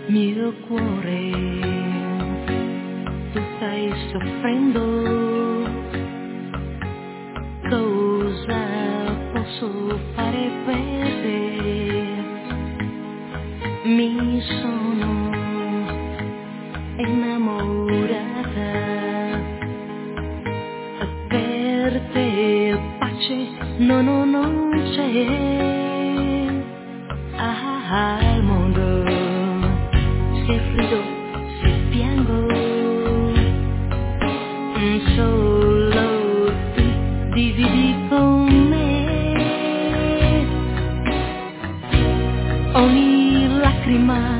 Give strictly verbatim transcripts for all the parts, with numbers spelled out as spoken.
Mio cuore, tu stai soffrendo, cosa posso fare per te? Mi sono innamorata, per te pace no, no, non c'è. Ah, al mondo se frido, se piango, solo tu dividi con me ogni lacrima,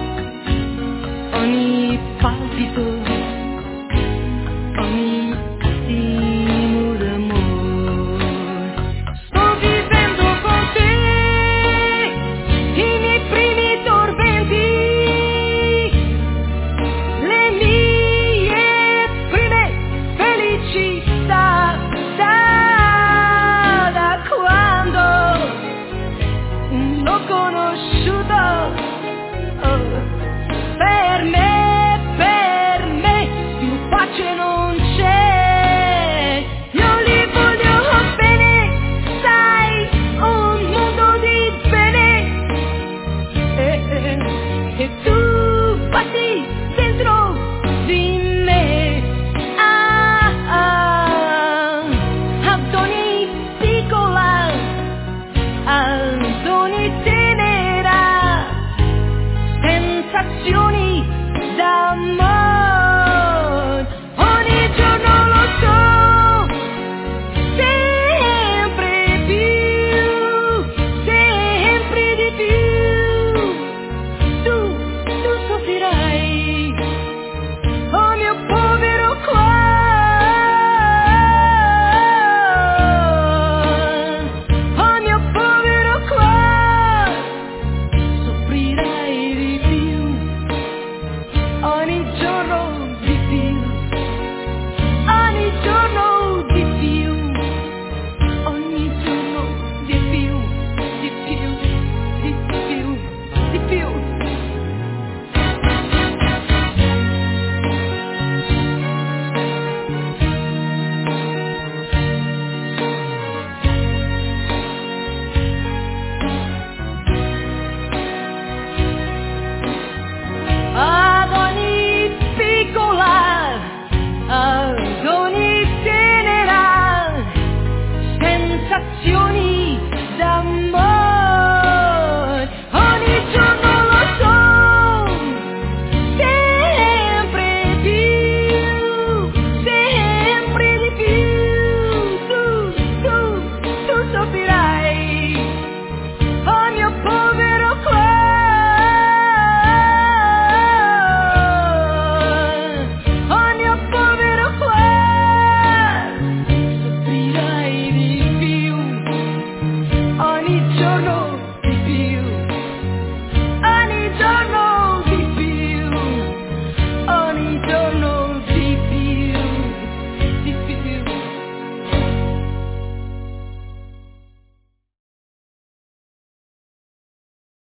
ogni palpito, ogni attimo d'amore. Sto vivendo con te i miei primi tormenti, le mie prime felicità, da, da quando l'ho conosciuto. Oh, per me, per me più pace non c'è. Io li voglio bene, sai, un mondo di bene, e, e, e tu batti dentro di me. Ah, ah, ad ogni piccola, ad ogni tenera sensazioni d'amore. Ogni giorno lo so, sempre più, sempre di più.